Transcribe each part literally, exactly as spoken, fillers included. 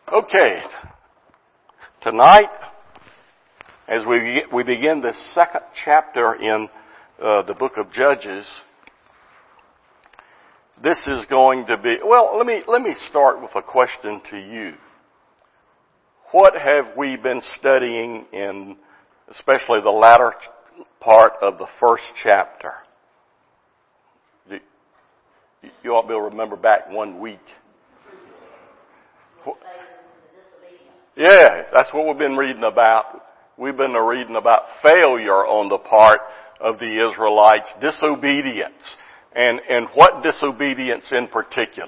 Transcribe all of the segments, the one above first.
Okay, tonight, as we we begin this second chapter in uh, the book of Judges, this is going to be, well, let me let me start with a question to you. What have we been studying in, especially the latter part of the first chapter? You, you ought to be able to remember back one week. Yeah, that's what we've been reading about. We've been reading about failure on the part of the Israelites, disobedience. And, and what disobedience in particular?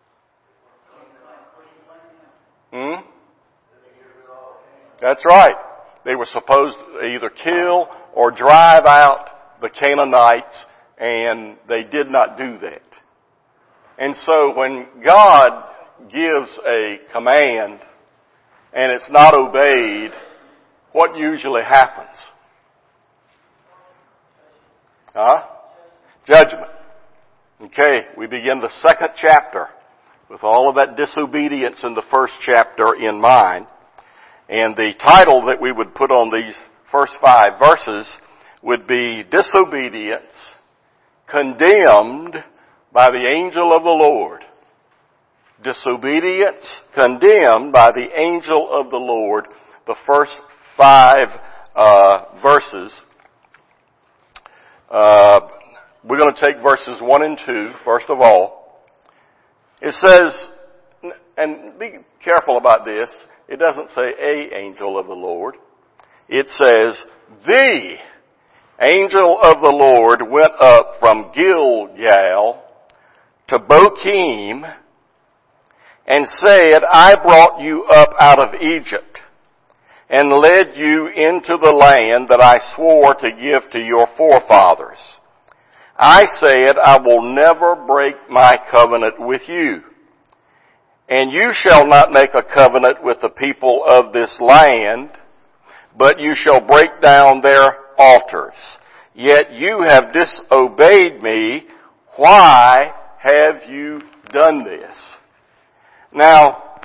Hmm? That's right. They were supposed to either kill or drive out the Canaanites, and they did not do that. And so when God gives a command and it's not obeyed, what usually happens? Huh? Judgment. Okay, we begin the second chapter with all of that disobedience in the first chapter in mind. And the title that we would put on these first five verses would be Disobedience Condemned by the Angel of the Lord. Disobedience condemned by the angel of the Lord. The first five uh, verses. Uh, we're going to take verses one and two, first of all. It says, and be careful about this, it doesn't say a angel of the Lord. It says, the angel of the Lord went up from Gilgal to Bochim, and said, I brought you up out of Egypt, and led you into the land that I swore to give to your forefathers. I said, I will never break my covenant with you. And you shall not make a covenant with the people of this land, but you shall break down their altars. Yet you have disobeyed me. Why have you done this? Now,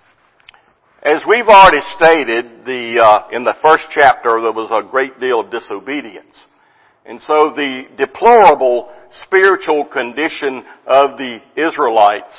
as we've already stated, the uh, in the first chapter there was a great deal of disobedience. And so the deplorable spiritual condition of the Israelites,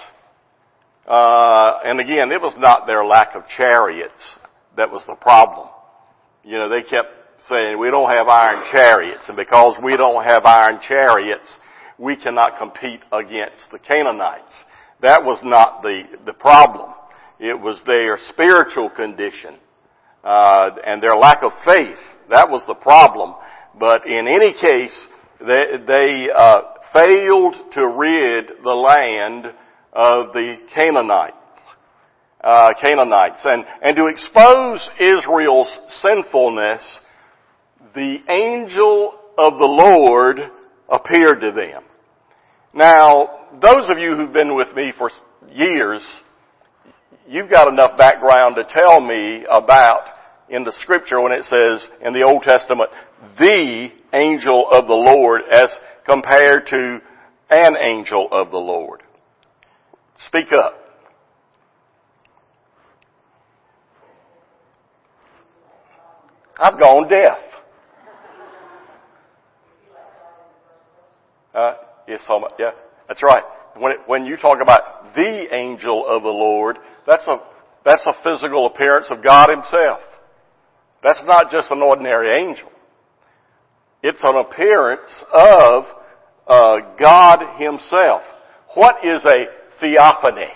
uh, and again, it was not their lack of chariots that was the problem. You know, they kept saying, we don't have iron chariots, and because we don't have iron chariots, we cannot compete against the Canaanites. That was not the, the problem. It was their spiritual condition, uh, and their lack of faith. That was the problem. But in any case, they, they uh, failed to rid the land of the Canaanites. Uh, Canaanites. And, and to expose Israel's sinfulness, the angel of the Lord appeared to them. Now, those of you who've been with me for years, you've got enough background to tell me about in the scripture when it says in the Old Testament, the angel of the Lord as compared to an angel of the Lord. Speak up. I've gone deaf. Uh, yes, yeah. That's right. When, it, when you talk about the angel of the Lord, that's a, that's a physical appearance of God Himself. That's not just an ordinary angel. It's an appearance of uh, God Himself. What is a theophany?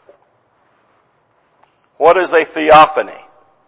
What is a theophany?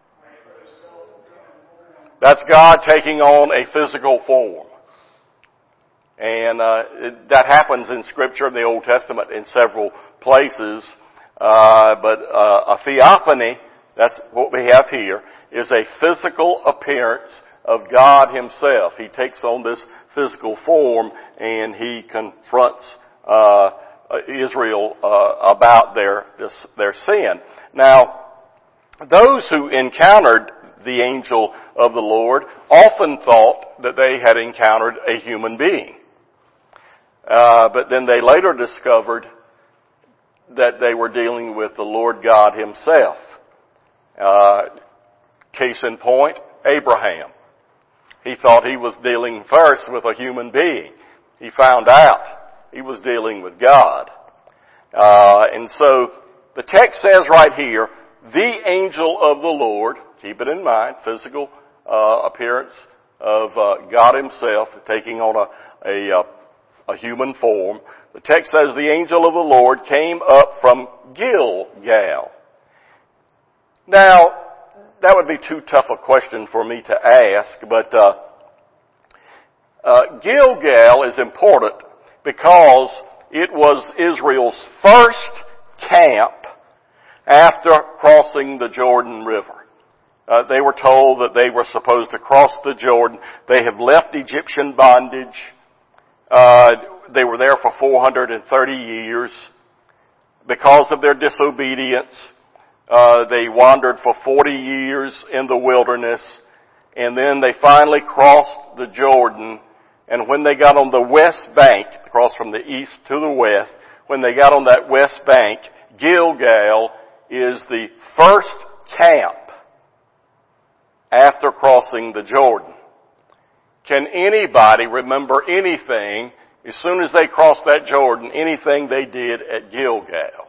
That's God taking on a physical form. And uh, it, that happens in Scripture in the Old Testament in several places. Uh, but uh, a theophany, that's what we have here, is a physical appearance of God Himself. He takes on this physical form and He confronts uh, Israel uh, about their this, their sin. Now, those who encountered the angel of the Lord often thought that they had encountered a human being. Uh, but then they later discovered that they were dealing with the Lord God Himself. Uh, case in point, Abraham. He thought he was dealing first with a human being. He found out he was dealing with God. Uh, and so the text says right here, the angel of the Lord, keep it in mind, physical uh, appearance of uh, God Himself taking on a, a, a human form. The text says the angel of the Lord came up from Gilgal. Now, that would be too tough a question for me to ask, but uh, uh, Gilgal is important because it was Israel's first camp after crossing the Jordan River. Uh, they were told that they were supposed to cross the Jordan. They have left Egyptian bondage. Uh, they were there for four hundred thirty years. Because of their disobedience, uh, they wandered for forty years in the wilderness, and then they finally crossed the Jordan. And when they got on the west bank, across from the east to the west, when they got on that west bank, Gilgal is the first camp after crossing the Jordan. Can anybody remember anything, as soon as they crossed that Jordan, anything they did at Gilgal?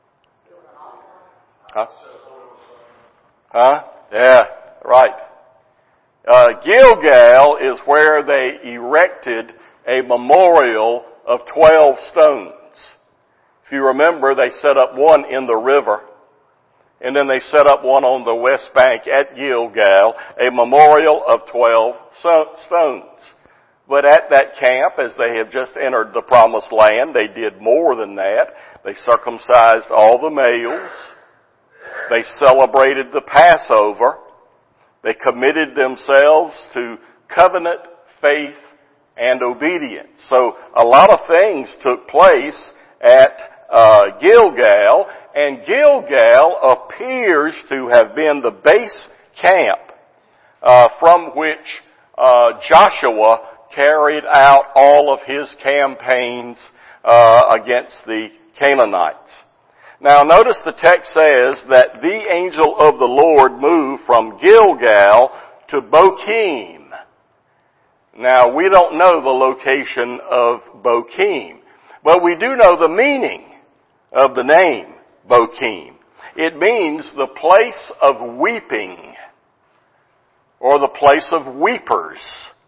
Huh? Huh? Yeah, right. Uh, Gilgal is where they erected a memorial of twelve stones. If you remember, they set up one in the river, and then they set up one on the west bank at Gilgal, a memorial of twelve stones. But at that camp, as they have just entered the promised land, they did more than that. They circumcised all the males. They celebrated the Passover. They committed themselves to covenant, faith, and obedience. So a lot of things took place at uh, Gilgal, and Gilgal appears to have been the base camp uh, from which uh, Joshua carried out all of his campaigns uh, against the Canaanites. Now notice the text says that the angel of the Lord moved from Gilgal to Bochim. Now we don't know the location of Bochim, but we do know the meaning of the name Bochim. It means the place of weeping, or the place of weepers.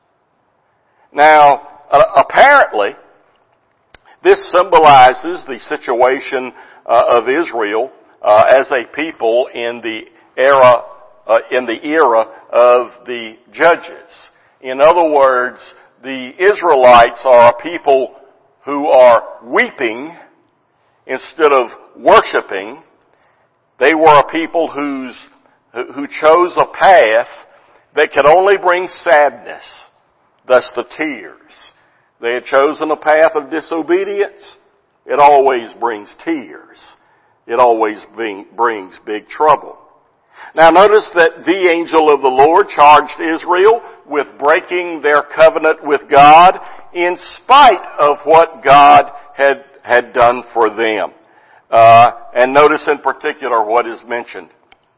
Now, uh, apparently, this symbolizes the situation uh, of Israel uh, as a people in the era, uh, in the era of the judges. In other words, the Israelites are a people who are weeping instead of worshiping. They were a people whose, who chose a path that could only bring sadness, thus the tears. They had chosen a path of disobedience. It always brings tears. It always bring, brings big trouble. Now notice that the angel of the Lord charged Israel with breaking their covenant with God in spite of what God had, had done for them. Uh, and notice in particular what is mentioned.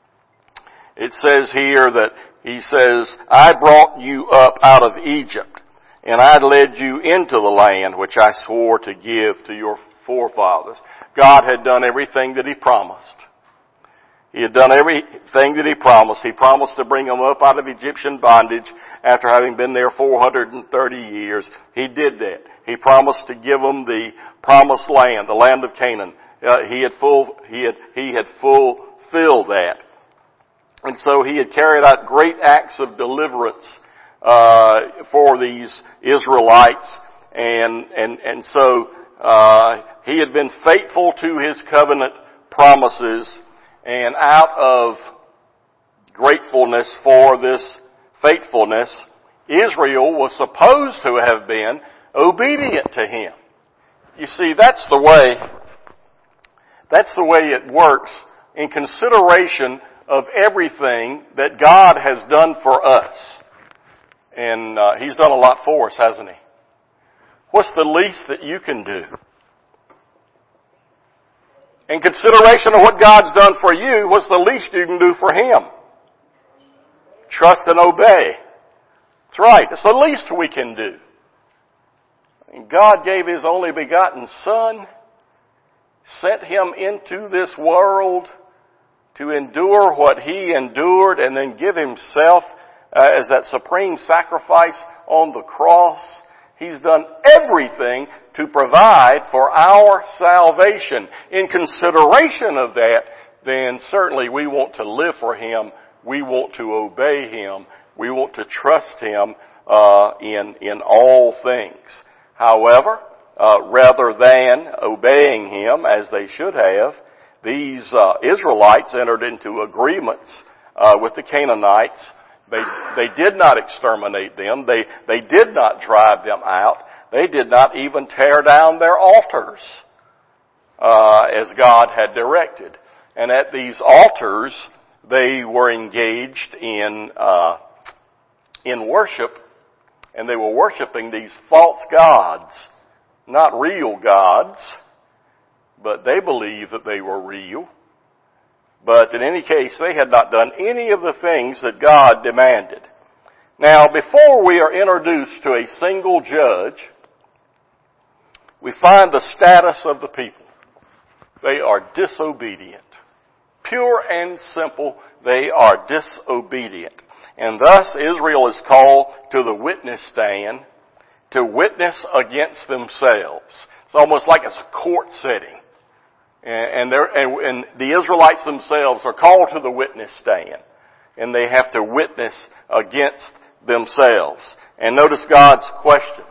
It says here that he says, I brought you up out of Egypt, and I led you into the land which I swore to give to your forefathers. God had done everything that He promised. He had done everything that He promised. He promised to bring them up out of Egyptian bondage after having been there four hundred thirty years. He did that. He promised to give them the promised land, the land of Canaan. Uh, he had full, he had, he had fulfilled that. And so He had carried out great acts of deliverance, uh, for these Israelites. And, and, and so, uh, He had been faithful to His covenant promises. And out of gratefulness for this faithfulness, Israel was supposed to have been obedient to Him. You see, that's the way, that's the way it works in consideration of everything that God has done for us. And uh, He's done a lot for us, hasn't He? What's the least that you can do? In consideration of what God's done for you, what's the least you can do for Him? Trust and obey. That's right. It's the least we can do. And God gave His only begotten Son, sent Him into this world to endure what He endured and then give Himself uh, as that supreme sacrifice on the cross. He's done everything to provide for our salvation. In consideration of that, then certainly we want to live for Him. We want to obey Him. We want to trust Him uh, in in all things. However, uh, rather than obeying Him as they should have, these uh, Israelites entered into agreements uh, with the Canaanites. They they did not exterminate them. They they did not drive them out. They did not even tear down their altars uh, as God had directed. And at these altars, they were engaged in uh, in worship, and they were worshiping these false gods, not real gods, but they believed that they were real. But in any case, they had not done any of the things that God demanded. Now, before we are introduced to a single judge, we find the status of the people. They are disobedient. Pure and simple, they are disobedient. And thus Israel is called to the witness stand to witness against themselves. It's almost like it's a court setting. And, and, and the Israelites themselves are called to the witness stand. And they have to witness against themselves. And notice God's question.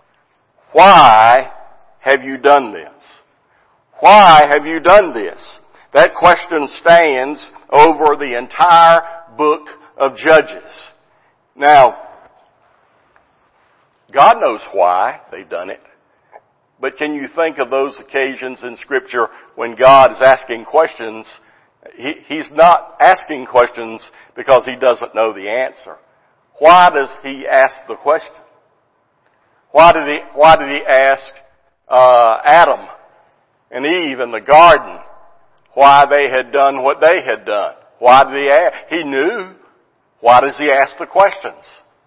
Why have you done this? Why have you done this? That question stands over the entire book of Judges. Now, God knows why they've done it. But can you think of those occasions in Scripture when God is asking questions? He, he's not asking questions because He doesn't know the answer. Why does He ask the question? Why did He, why did He ask uh, Adam and Eve in the garden why they had done what they had done? Why did He ask? He knew. Why does He ask the questions?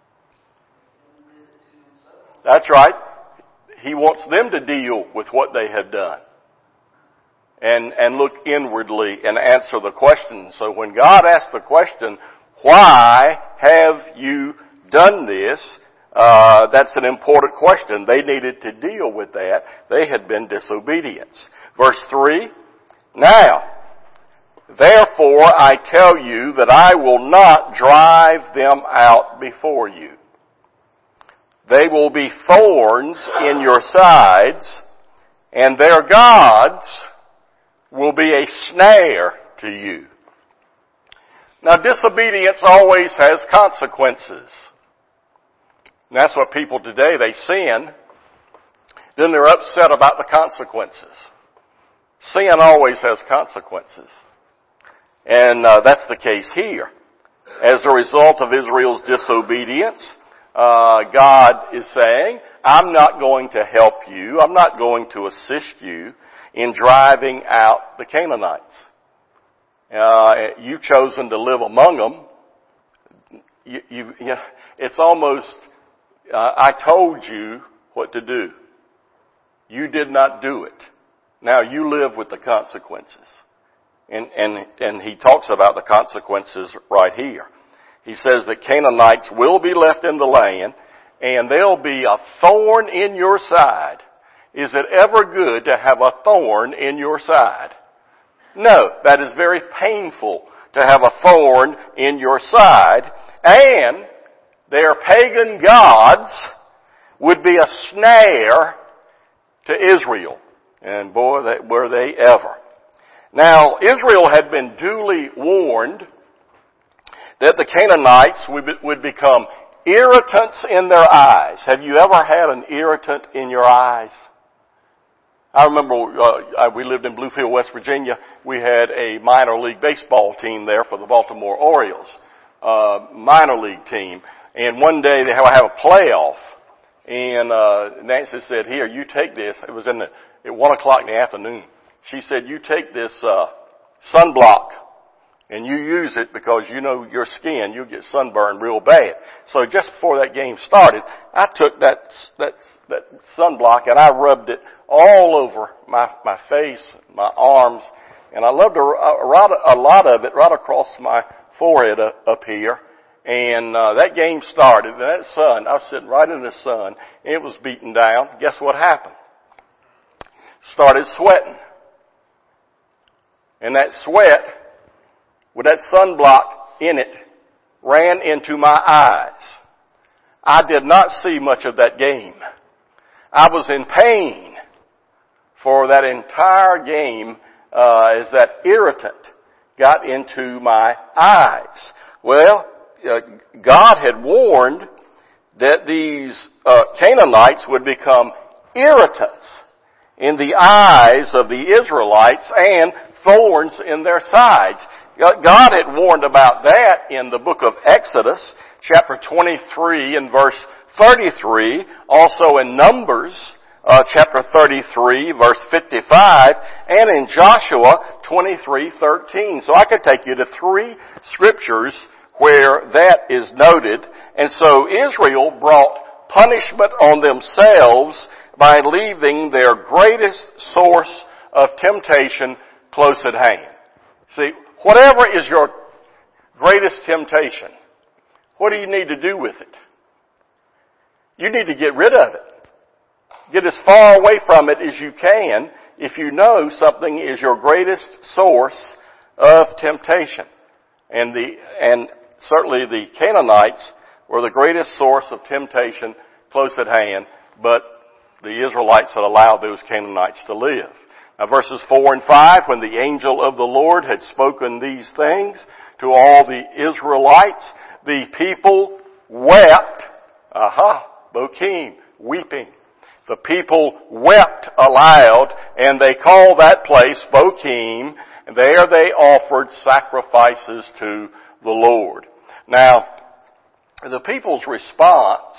That's right. He wants them to deal with what they had done. And, and look inwardly and answer the question. So when God asked the question, why have you done this? Uh, that's an important question. They needed to deal with that. They had been disobedience. Verse three, now, therefore I tell you that I will not drive them out before you. They will be thorns in your sides, and their gods will be a snare to you. Now, disobedience always has consequences. And that's what people today, they sin, then they're upset about the consequences. Sin always has consequences. And uh, that's the case here. As a result of Israel's disobedience, Uh, God is saying, I'm not going to help you. I'm not going to assist you in driving out the Canaanites. Uh, you've chosen to live among them. You, you, you, it's almost, uh, I told you what to do. You did not do it. Now you live with the consequences. And, and, and he talks about the consequences right here. He says that Canaanites will be left in the land, and they'll be a thorn in your side. Is it ever good to have a thorn in your side? No, that is very painful to have a thorn in your side. And their pagan gods would be a snare to Israel. And boy, were they ever. Now, Israel had been duly warned that the Canaanites would, be, would become irritants in their eyes. Have you ever had an irritant in your eyes? I remember uh, we lived in Bluefield, West Virginia. We had a minor league baseball team there for the Baltimore Orioles, uh, minor league team. And one day they have a playoff, and uh, Nancy said, "Here, you take this." It was in the at one o'clock in the afternoon, she said, you take this uh, sunblock and you use it because you know your skin, you'll get sunburned real bad. So just before that game started, I took that that that sunblock and I rubbed it all over my my face, my arms, and I loved a, a, a lot of it right across my forehead uh, up here. And uh, that game started, and that sun, I was sitting right in the sun, and it was beating down. Guess what happened? Started sweating. And that sweat, with that sunblock in it, ran into my eyes. I did not see much of that game. I was in pain for that entire game uh, as that irritant got into my eyes. Well, uh, God had warned that these uh, Canaanites would become irritants in the eyes of the Israelites and thorns in their sides. God had warned about that in the book of Exodus, chapter twenty-three and verse thirty-three, also in Numbers, uh, chapter thirty-three, verse fifty-five, and in Joshua twenty-three thirteen. So I could take you to three scriptures where that is noted. And so Israel brought punishment on themselves by leaving their greatest source of temptation close at hand. See, whatever is your greatest temptation, what do you need to do with it? You need to get rid of it. Get as far away from it as you can if you know something is your greatest source of temptation. And the, and certainly the Canaanites were the greatest source of temptation close at hand, but the Israelites had allowed those Canaanites to live. Now verses four and five, when the angel of the Lord had spoken these things to all the Israelites, the people wept. Aha, Bokim, weeping. The people wept aloud, and they called that place Bokim, and there they offered sacrifices to the Lord. Now, the people's response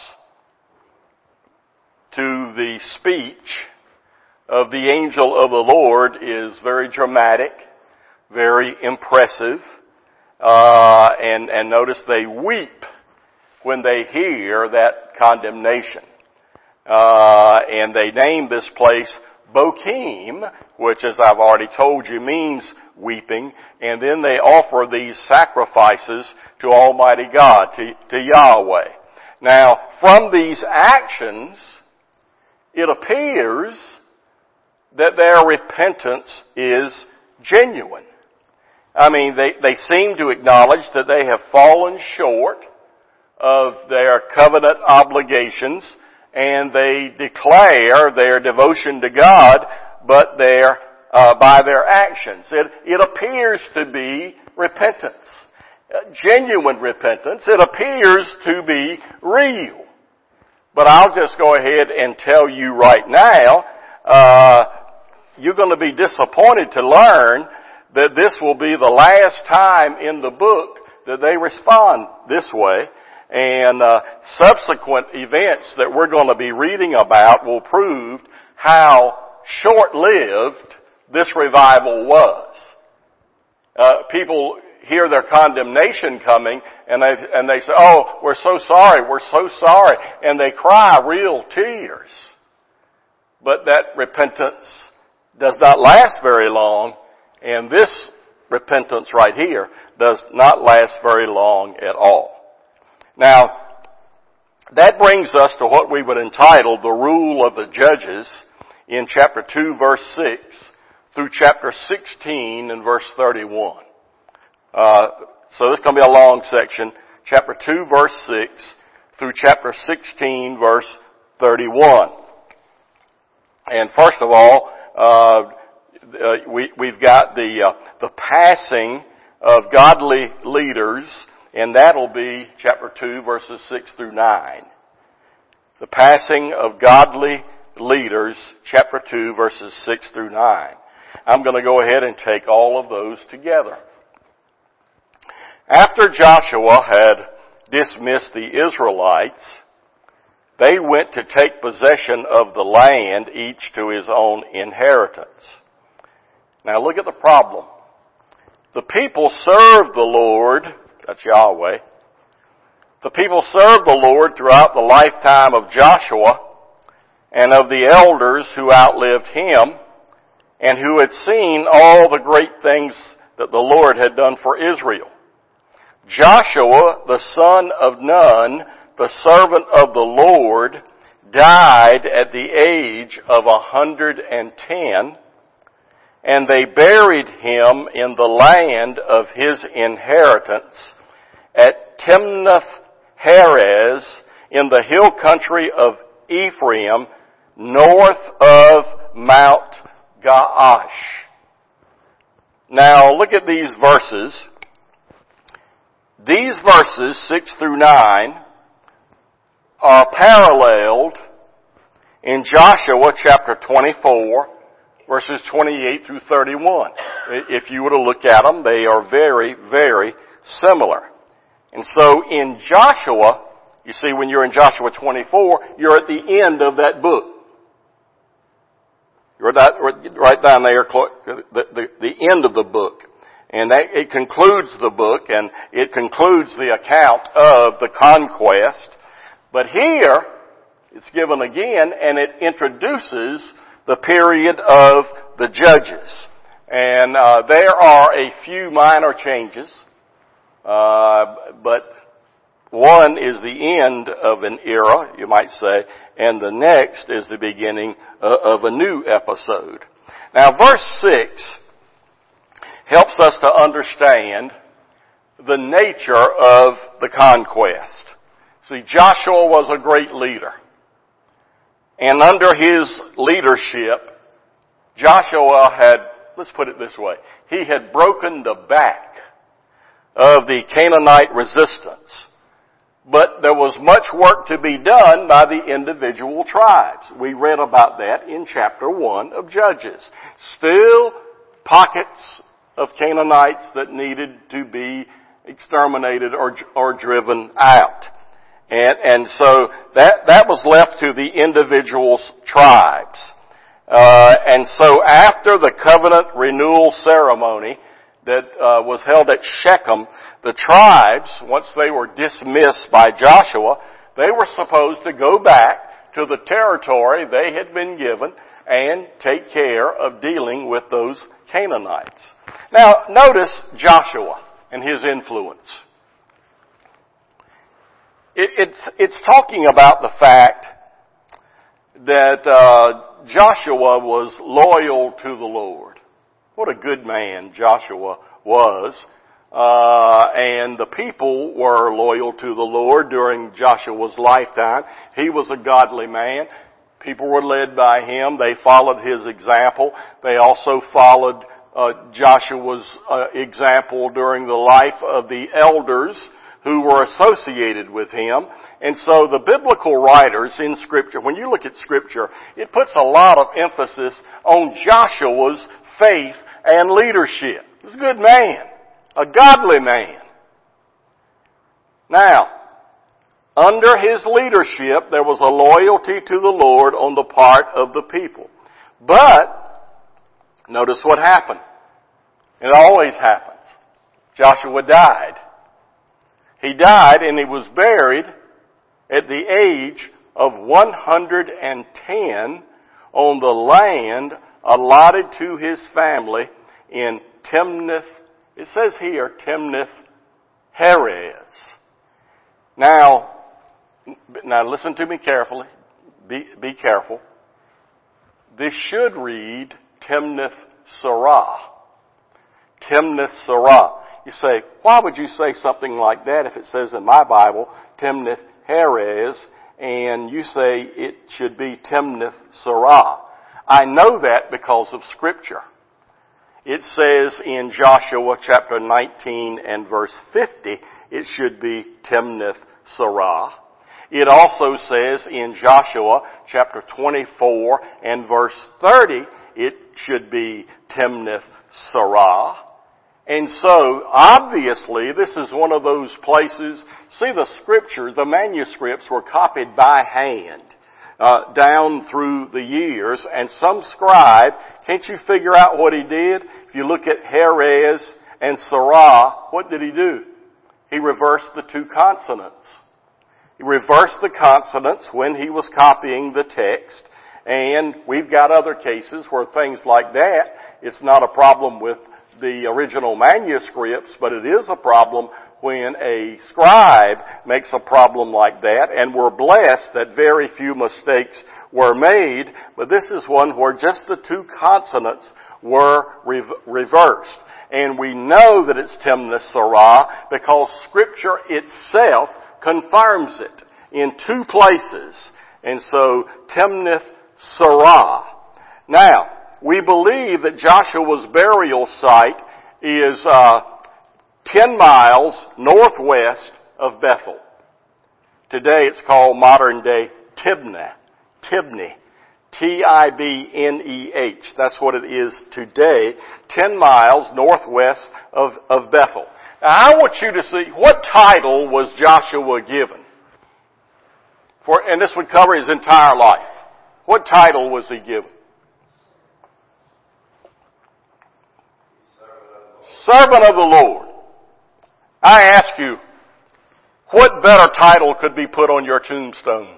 to the speech of the angel of the Lord is very dramatic, very impressive, uh, and, and notice they weep when they hear that condemnation. Uh, and they name this place Bokim, which, as I've already told you, means weeping. And then they offer these sacrifices to Almighty God, to, to Yahweh. Now, from these actions, it appears that their repentance is genuine. I mean, they, they seem to acknowledge that they have fallen short of their covenant obligations, and they declare their devotion to God, but their, uh, by their actions. It, it appears to be repentance. Uh, genuine repentance. It appears to be real. But I'll just go ahead and tell you right now, uh, you're going to be disappointed to learn that this will be the last time in the book that they respond this way. And uh, subsequent events that we're going to be reading about will prove how short-lived this revival was. Uh, people hear their condemnation coming, and they and they say, "Oh, we're so sorry, we're so sorry," and they cry real tears. But that repentance does not last very long, and this repentance right here does not last very long at all. Now, that brings us to what we would entitle the rule of the judges in chapter two, verse six, through chapter sixteen and verse thirty-one. Uh, so this is going to be a long section. Chapter two, verse six, through chapter sixteen, verse thirty-one. And first of all, uh, uh we, we've got the uh, the passing of godly leaders, and that'll be chapter two, verses six through nine. The passing of godly leaders, chapter two, verses six through nine. I'm going to go ahead and take all of those together. After Joshua had dismissed the Israelites, they went to take possession of the land, each to his own inheritance. Now look at the problem. The people served the Lord, that's Yahweh. The people served the Lord throughout the lifetime of Joshua and of the elders who outlived him and who had seen all the great things that the Lord had done for Israel. Joshua, the son of Nun, the servant of the Lord, died at the age of a hundred and ten, and they buried him in the land of his inheritance at Timnath-Heres in the hill country of Ephraim, north of Mount Gaash. Now look at these verses. These verses, six through nine, are paralleled in Joshua chapter twenty-four, verses twenty-eight through thirty-one. If you were to look at them, they are very, very similar. And so in Joshua, you see when you're in Joshua twenty-four, you're at the end of that book. You're right down there, the, the, the end of the book. And that, it concludes the book, and it concludes the account of the conquest. But here, it's given again, and it introduces the period of the judges. And uh, there are a few minor changes, uh, but one is the end of an era, you might say, and the next is the beginning uh, of a new episode. Now, verse six helps us to understand the nature of the conquest. See, Joshua was a great leader. And under his leadership, Joshua had, let's put it this way, he had broken the back of the Canaanite resistance. But there was much work to be done by the individual tribes. We read about that in chapter one of Judges. Still pockets of Canaanites that needed to be exterminated or, or driven out. And, and so that, that was left to the individual tribes. Uh, and so after the covenant renewal ceremony that uh, was held at Shechem, the tribes, once they were dismissed by Joshua, they were supposed to go back to the territory they had been given and take care of dealing with those Canaanites. Now, notice Joshua and his influence. It, it's, it's talking about the fact that uh, Joshua was loyal to the Lord. What a good man Joshua was. Uh, and the people were loyal to the Lord during Joshua's lifetime. He was a godly man. People were led by him. They followed his example. They also followed uh, Joshua's uh, example during the life of the elders who were associated with him. And so the biblical writers in Scripture, when you look at Scripture, it puts a lot of emphasis on Joshua's faith and leadership. He was a good man, a godly man. Now, under his leadership, there was a loyalty to the Lord on the part of the people. But, notice what happened. It always happens. Joshua died. He died and he was buried at the age of one hundred ten on the land allotted to his family in Timnath. It says here, Timnath-Heres. Now, now listen to me carefully. Be, be careful. This should read Timnath-Serah. Timnath-Serah. You say, why would you say something like that if it says in my Bible, Timnath-Heres, and you say it should be Timnath-Serah? I know that because of Scripture. It says in Joshua chapter nineteen and verse fifty, it should be Timnath-Serah. It also says in Joshua chapter twenty-four and verse thirty, it should be Timnath-Serah. And so, obviously, this is one of those places, see the Scripture, the manuscripts were copied by hand. uh, down through the years, and some scribe, can't you figure out what he did? If you look at Heres and Sarah, what did he do? He reversed the two consonants. He reversed the consonants when he was copying the text, and we've got other cases where things like that, it's not a problem with the original manuscripts, but it is a problem when a scribe makes a problem like that, and we're blessed that very few mistakes were made, but this is one where just the two consonants were re- reversed. And we know that it's Timnath Serah because Scripture itself confirms it in two places. And so, Timnath Serah. Now, we believe that Joshua's burial site is uh, ten miles northwest of Bethel. Today it's called modern-day Tibnah. Tibni. T I B N E H. That's what it is today. Ten miles northwest of, of Bethel. Now I want you to see, what title was Joshua given? For, and this would cover his entire life. What title was he given? Servant of the Lord. I ask you, what better title could be put on your tombstone?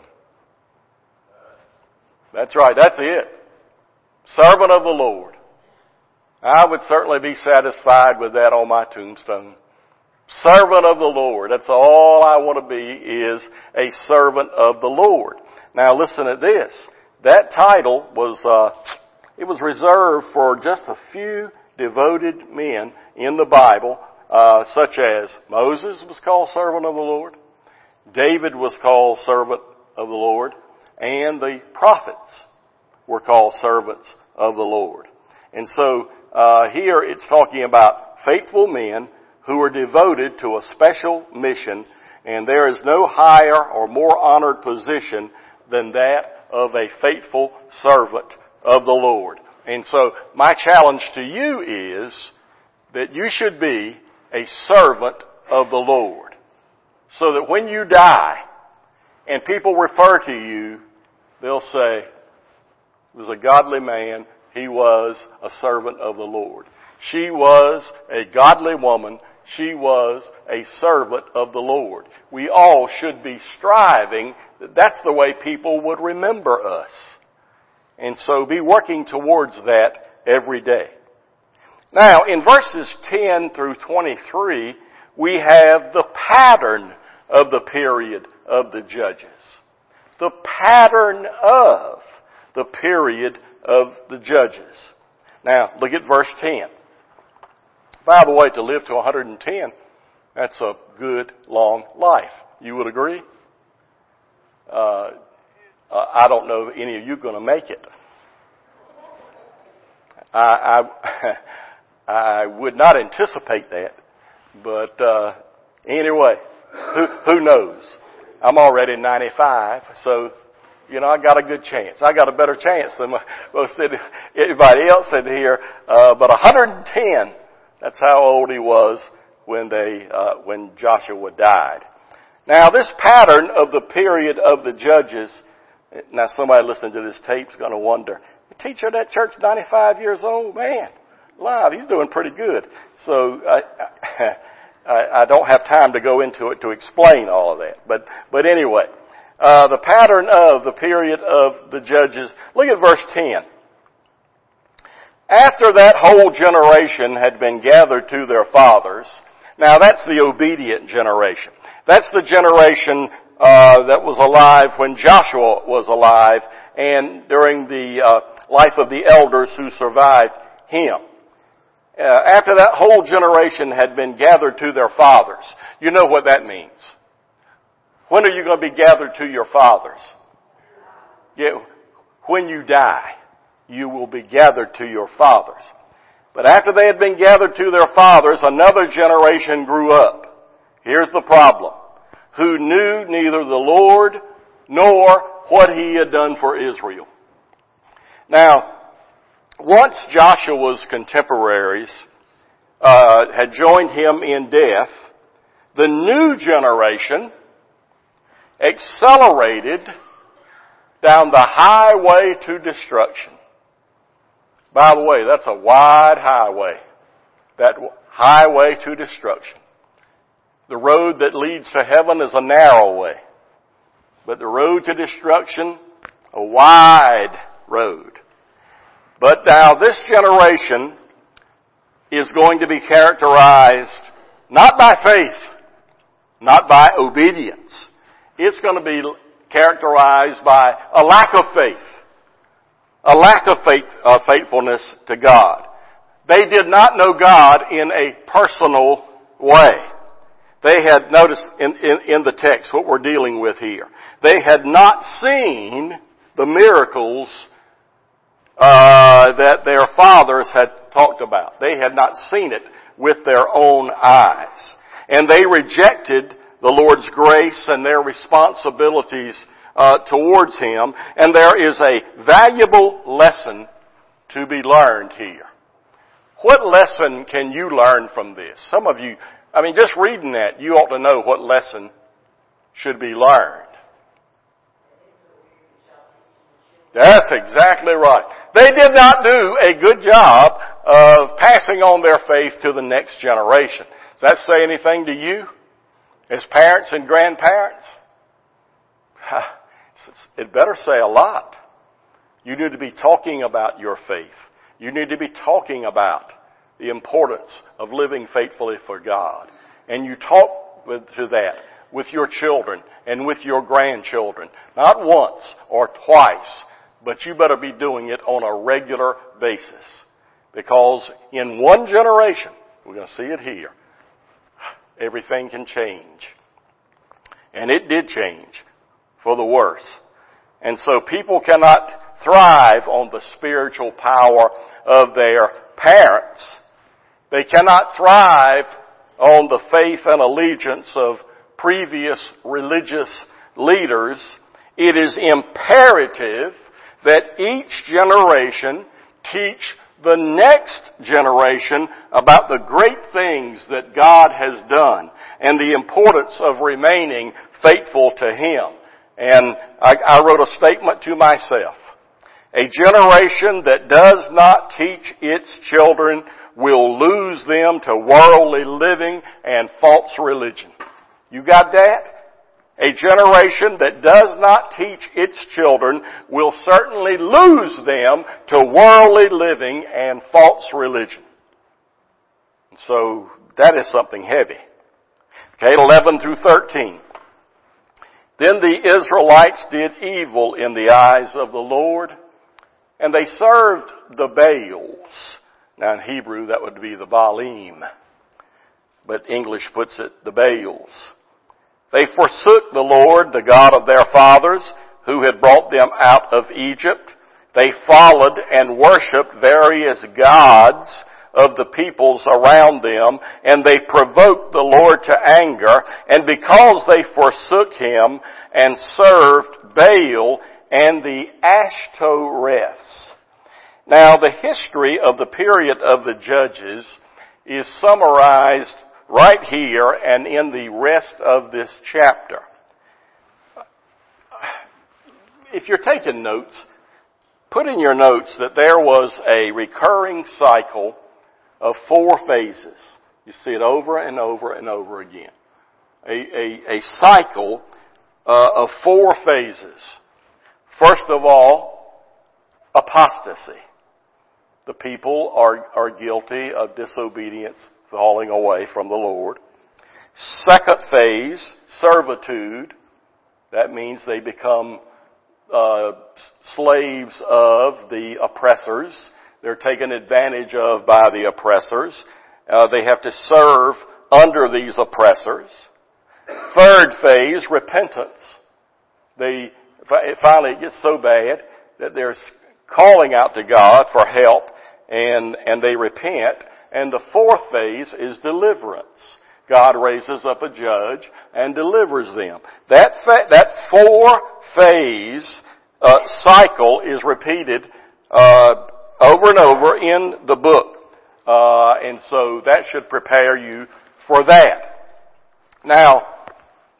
That's right, that's it. Servant of the Lord. I would certainly be satisfied with that on my tombstone. Servant of the Lord. That's all I want to be, is a servant of the Lord. Now listen to this. That title was, uh, it was reserved for just a few devoted men in the Bible, uh, such as Moses was called servant of the Lord, David was called servant of the Lord, and the prophets were called servants of the Lord. And so, uh, here it's talking about faithful men who are devoted to a special mission, and there is no higher or more honored position than that of a faithful servant of the Lord. And so, my challenge to you is that you should be a servant of the Lord. So that when you die, and people refer to you, they'll say, he was a godly man, he was a servant of the Lord. She was a godly woman, she was a servant of the Lord. We all should be striving that that's the way people would remember us. And so be working towards that every day. Now, in verses ten through twenty-three, we have the pattern of the period of the judges. The pattern of the period of the judges. Now, look at verse ten. By the way, to live to one hundred ten, that's a good, long life. You would agree? Uh, I don't know if any of you are going to make it. I, I, I would not anticipate that. But uh, anyway, who, who knows? I'm already ninety-five, so, you know, I got a good chance. I got a better chance than most anybody else in here. Uh, but one hundred ten, that's how old he was when they, uh, when Joshua died. Now, this pattern of the period of the judges, now somebody listening to this tape is going to wonder, the teacher at that church, ninety-five years old, man, live, he's doing pretty good. So, I, I, I don't have time to go into it to explain all of that. But, but anyway, uh, the pattern of the period of the judges, look at verse ten. After that whole generation had been gathered to their fathers, now that's the obedient generation. That's the generation uh, that was alive when Joshua was alive and during the uh, life of the elders who survived him. Uh, after that whole generation had been gathered to their fathers. You know what that means. When are you going to be gathered to your fathers? Yeah, when you die, you will be gathered to your fathers. But after they had been gathered to their fathers, another generation grew up. Here's the problem. Who knew neither the Lord nor what He had done for Israel. Now, once Joshua's contemporaries uh, had joined him in death, the new generation accelerated down the highway to destruction. By the way, that's a wide highway. That highway to destruction. The road that leads to heaven is a narrow way. But the road to destruction, a wide road. But now this generation is going to be characterized not by faith, not by obedience. It's going to be characterized by a lack of faith. A lack of faith, uh, faithfulness to God. They did not know God in a personal way. They had, noticed in, in, in the text what we're dealing with here, they had not seen the miracles uh, that their fathers had talked about. They had not seen it with their own eyes. And they rejected the Lord's grace and their responsibilities uh, towards Him. And there is a valuable lesson to be learned here. What lesson can you learn from this? Some of you, I mean, just reading that, you ought to know what lesson should be learned. That's exactly right. They did not do a good job of passing on their faith to the next generation. Does that say anything to you as parents and grandparents? It better say a lot. You need to be talking about your faith. You need to be talking about the importance of living faithfully for God. And you talk with, to that with your children and with your grandchildren. Not once or twice, but you better be doing it on a regular basis. Because in one generation, we're going to see it here, everything can change. And it did change for the worse. And so people cannot thrive on the spiritual power of their parents. They cannot thrive on the faith and allegiance of previous religious leaders. It is imperative that each generation teach the next generation about the great things that God has done and the importance of remaining faithful to Him. And I, I wrote a statement to myself. A generation that does not teach its children will lose them to worldly living and false religion. You got that? A generation that does not teach its children will certainly lose them to worldly living and false religion. So that is something heavy. Okay, eleven through thirteen. Then the Israelites did evil in the eyes of the Lord, and they served the Baals. Now in Hebrew that would be the Baalim, but English puts it the Baals. They forsook the Lord, the God of their fathers, who had brought them out of Egypt. They followed and worshipped various gods of the peoples around them, and they provoked the Lord to anger. And because they forsook Him and served Baal and the Ashtoreths. Now, the history of the period of the Judges is summarized right here and in the rest of this chapter. If you're taking notes, put in your notes that there was a recurring cycle of four phases. You see it over and over and over again. A, a, a cycle uh, of four phases. First of all, apostasy. The people are, are guilty of disobedience, falling away from the Lord. Second phase, servitude. That means they become uh, slaves of the oppressors. They're taken advantage of by the oppressors. Uh, they have to serve under these oppressors. Third phase, repentance. They finally it gets so bad that they're calling out to God for help, and and they repent. And the fourth phase is deliverance. God raises up a judge and delivers them. That fa- that four phase uh, cycle is repeated uh, over and over in the book, uh, and so that should prepare you for that. Now,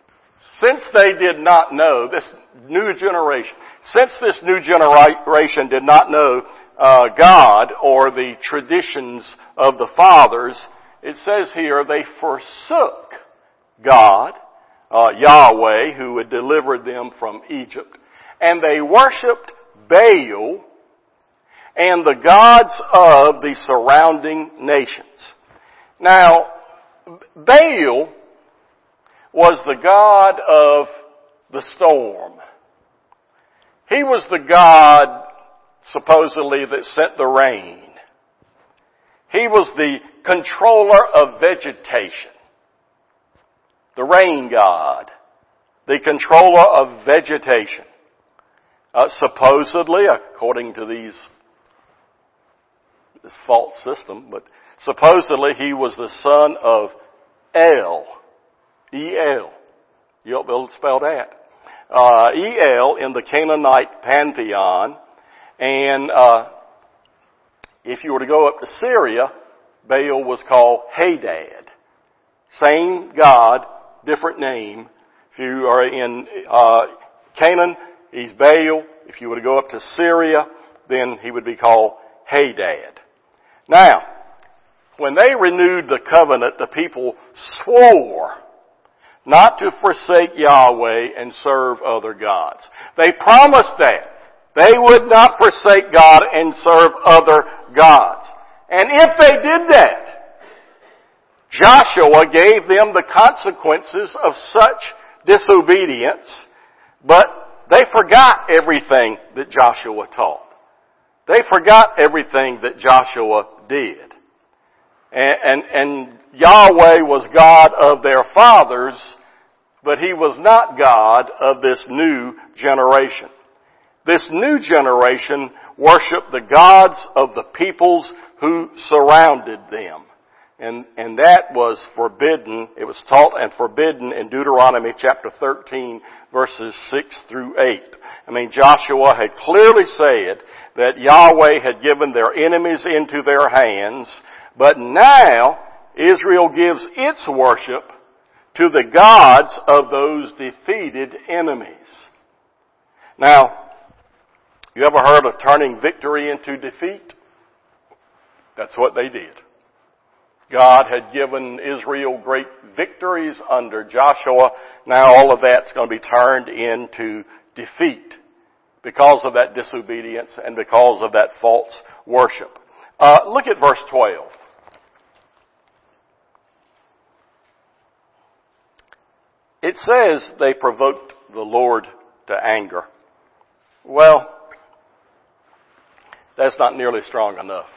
since they did not know, this new generation, since this new generation did not know uh, God or the traditions of the fathers, it says here they forsook God, uh, Yahweh, who had delivered them from Egypt, and they worshipped Baal and the gods of the surrounding nations. Now, Baal was the god of the storm. He was the god, supposedly, that sent the rain. He was the controller of vegetation. The rain god. The controller of vegetation. Uh, supposedly, according to these, this false system, but supposedly he was the son of El. E L. You'll be able to spell that. Uh, E L in the Canaanite pantheon. And uh, if you were to go up to Syria, Baal was called Hadad. Same God, different name. If you are in uh, Canaan, he's Baal. If you were to go up to Syria, then he would be called Hadad. Now, when they renewed the covenant, the people swore not to forsake Yahweh and serve other gods. They promised that. They would not forsake God and serve other gods. And if they did that, Joshua gave them the consequences of such disobedience, but they forgot everything that Joshua taught. They forgot everything that Joshua did. And, and, and Yahweh was God of their fathers, but He was not God of this new generation. This new generation worshiped the gods of the peoples who surrounded them. And, and that was forbidden. It was taught and forbidden in Deuteronomy chapter thirteen, verses six through eight. I mean, Joshua had clearly said that Yahweh had given their enemies into their hands, but now Israel gives its worship to the gods of those defeated enemies. Now, you ever heard of turning victory into defeat? That's what they did. God had given Israel great victories under Joshua. Now all of that's going to be turned into defeat because of that disobedience and because of that false worship. Uh, look at verse twelve. It says they provoked the Lord to anger. Well, that's not nearly strong enough.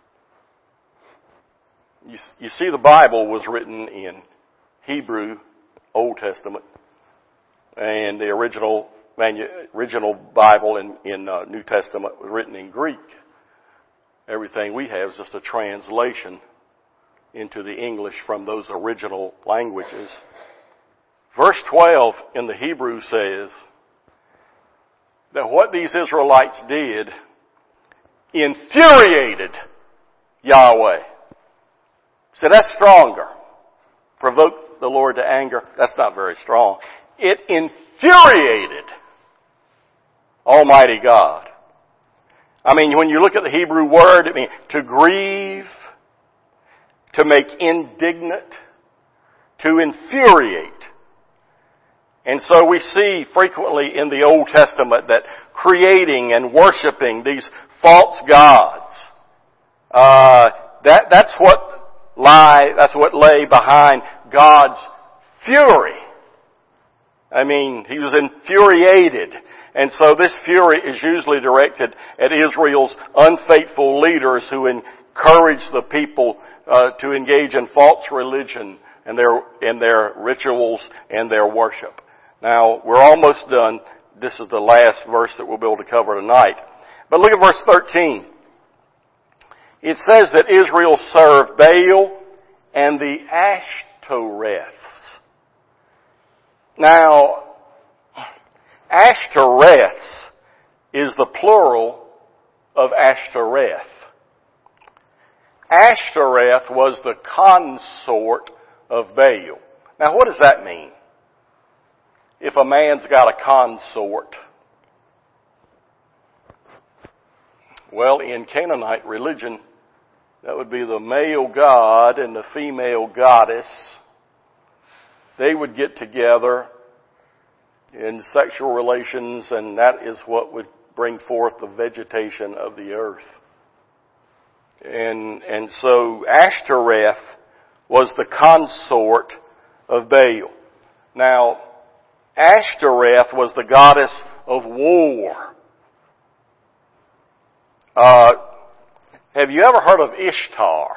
You, you see, the Bible was written in Hebrew, Old Testament, and the original manu- original Bible in, in uh, New Testament was written in Greek. Everything we have is just a translation into the English from those original languages. Verse twelve in the Hebrew says that what these Israelites did infuriated Yahweh. So that's stronger. Provoke the Lord to anger. That's not very strong. It infuriated Almighty God. I mean, when you look at the Hebrew word, it means to grieve, to make indignant, to infuriate. And so we see frequently in the Old Testament that creating and worshiping these false gods, uh, that, that's what lie, that's what lay behind God's fury. I mean, He was infuriated. And so this fury is usually directed at Israel's unfaithful leaders who encourage the people uh, to engage in false religion and their, in their rituals and their worship. Now, we're almost done. This is the last verse that we'll be able to cover tonight. But look at verse thirteen. It says that Israel served Baal and the Ashtoreths. Now, Ashtoreths is the plural of Ashtoreth. Ashtoreth was the consort of Baal. Now, what does that mean? if a man's got a consort? Well, in Canaanite religion, that would be the male god and the female goddess. They would get together in sexual relations, and that is what would bring forth the vegetation of the earth. And, and so Ashtoreth was the consort of Baal. Now, Ashtoreth was the goddess of war. Uh, have you ever heard of Ishtar?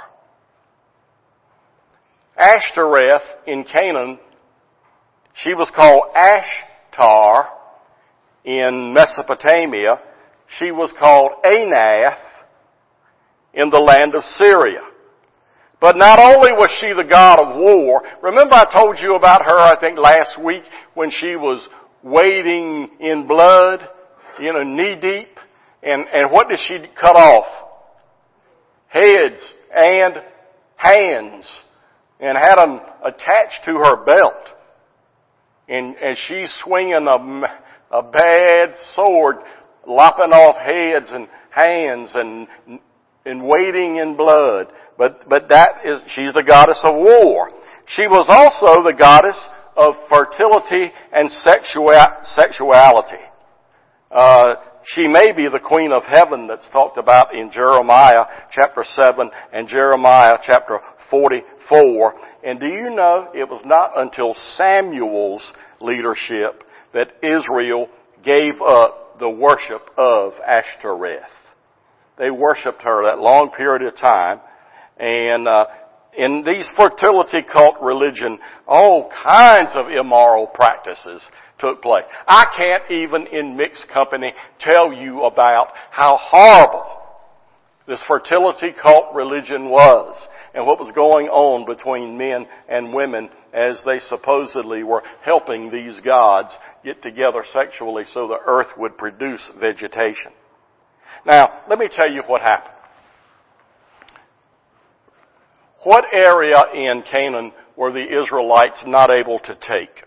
Ashtoreth in Canaan, she was called Ashtar in Mesopotamia. She was called Anath in the land of Syria. But not only was she the god of war, remember I told you about her, I think last week, when she was wading in blood, you know, knee deep, and, and what did she cut off? Heads and hands, and had them attached to her belt. And, and she's swinging a, a bad sword, lopping off heads and hands and, and wading in blood. But, but that is, she's the goddess of war. She was also the goddess of fertility and sexua- sexuality. Uh, she may be the queen of heaven that's talked about in Jeremiah chapter seven and Jeremiah chapter forty-four. And do you know, it was not until Samuel's leadership that Israel gave up the worship of Ashtoreth. They worshipped her that long period of time. And uh, in these fertility cult religion, all kinds of immoral practices took place. I can't even in mixed company tell you about how horrible this fertility cult religion was and what was going on between men and women as they supposedly were helping these gods get together sexually so the earth would produce vegetation. Now, let me tell you what happened. What area in Canaan were the Israelites not able to take?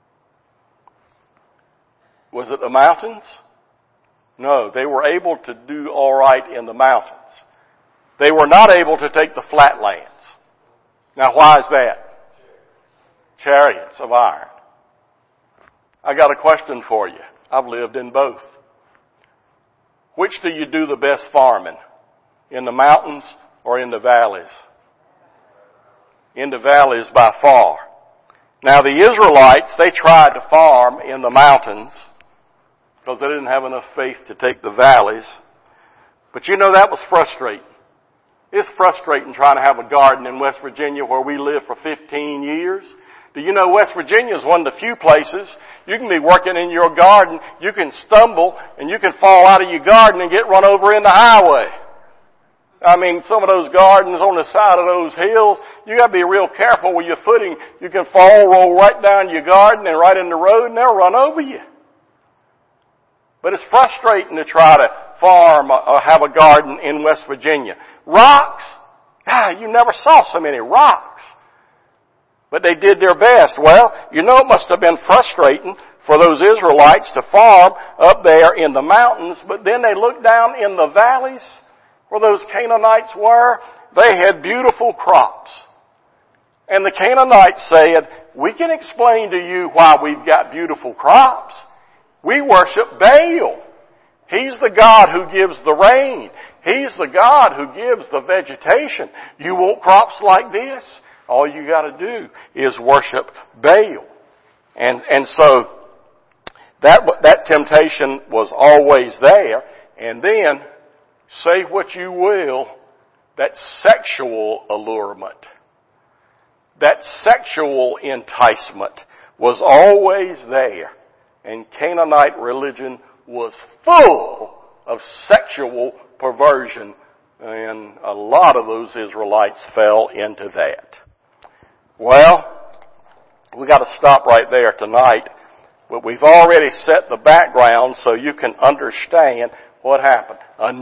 Was it the mountains? No, they were able to do all right in the mountains. They were not able to take the flatlands. Now, why is that? Chariots of iron. I got a question for you. I've lived in both. Which do you do the best farming? In the mountains or in the valleys? In the valleys by far. Now the Israelites, they tried to farm in the mountains because they didn't have enough faith to take the valleys. But you know, that was frustrating. It's frustrating trying to have a garden in West Virginia where we lived for fifteen years. Do you know West Virginia is one of the few places you can be working in your garden, you can stumble and you can fall out of your garden and get run over in the highway. I mean, some of those gardens on the side of those hills, you got to be real careful with your footing. You can fall, roll right down your garden and right in the road, and they'll run over you. But it's frustrating to try to farm or have a garden in West Virginia. Rocks? God, you never saw so many rocks. But they did their best. Well, you know it must have been frustrating for those Israelites to farm up there in the mountains, but then they looked down in the valleys where those Canaanites were. They had beautiful crops. And the Canaanites said, we can explain to you why we've got beautiful crops. We worship Baal. He's the God who gives the rain. He's the God who gives the vegetation. You want crops like this? All you got to do is worship Baal. And, and so that, that temptation was always there. And then, say what you will, that sexual allurement, that sexual enticement was always there. And Canaanite religion was full of sexual perversion. And a lot of those Israelites fell into that. Well, we got to stop right there tonight. But we've already set the background so you can understand what happened.